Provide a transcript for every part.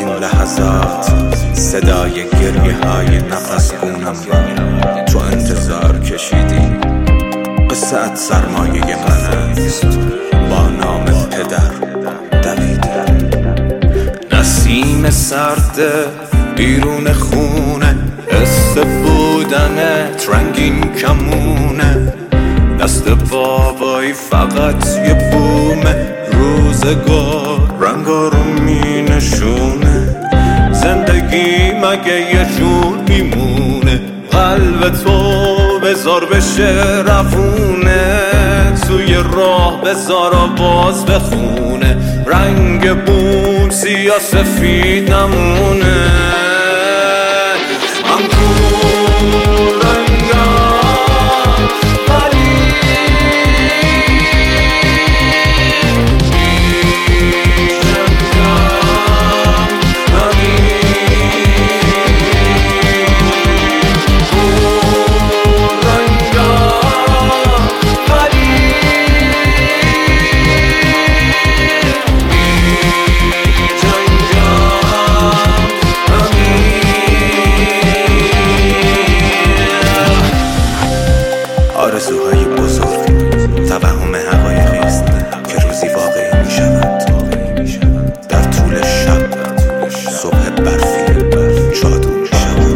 این لحظات صدای گریه های نفس گونم را تو انتظار کشیدی. قصه ات سرمایه من است، با نام پدر دویده. نسیم سرده بیرون خونه، حس بودنت رنگین کمونه. دست بابایی فقط یه بومه، روزگار رنگا رو می نشونه. زندگی مگه یه جور میمونه، قلب تو بذار بشه روونه. توی راه بذار آواز بخونه، رنگ بوم سیاه سفید نمونه. من کور آرزوهای بزرگ توهم حقایقی است که روزی واقعی می شود. در طول شب صبح برفی جادو می شود.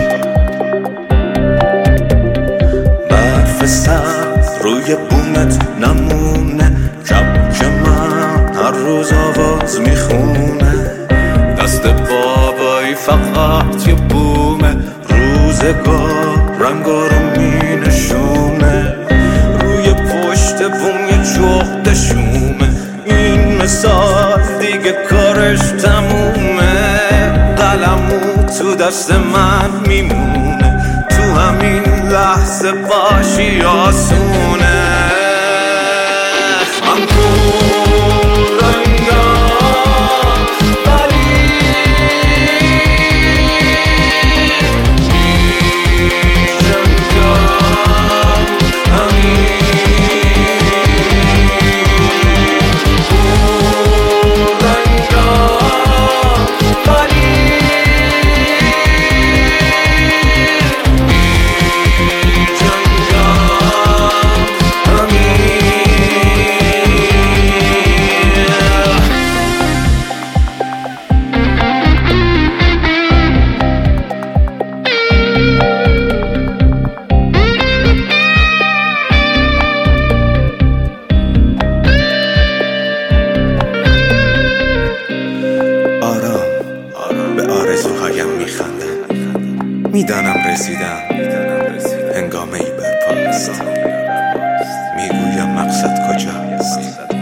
برف سرد روی بومت نمونه، کبک من هر روز آواز می خونه. دست بابایی فقط یه بومه، روزگار رنگا رو می نشونه. روی پشت بوم یه جغد شومه، این مثال دیگه کارش تمومه. قلمو تو دست من میمونه، تو همین لحظه باشی آسونه. من به آرزوهایم میخندم، میدانم رسیدم، هنگامه ای برپاست. میگویم مقصد کجاست.